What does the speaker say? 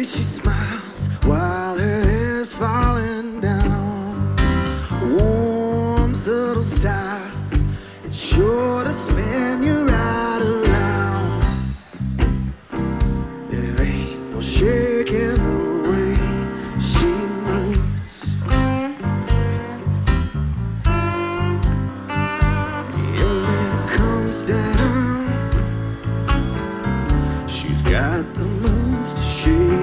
she smiles while her hair's falling down. Warm, subtle style, it's sure to spin you right around. There ain't no shaking the way she moves. And when it comes down, she's got the moves.